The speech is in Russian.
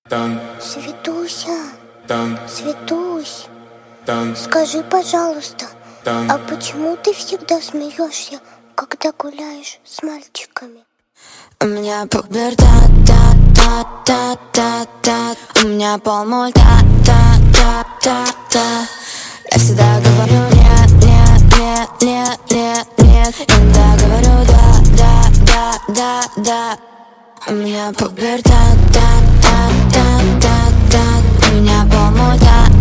Светуся, Светусь, скажи, пожалуйста, а почему ты всегда смеешься, когда гуляешь с мальчиками? У меня пубертат, у меня полмульта, я всегда говорю нет, иногда говорю да. У меня пубертат, у меня полмульта.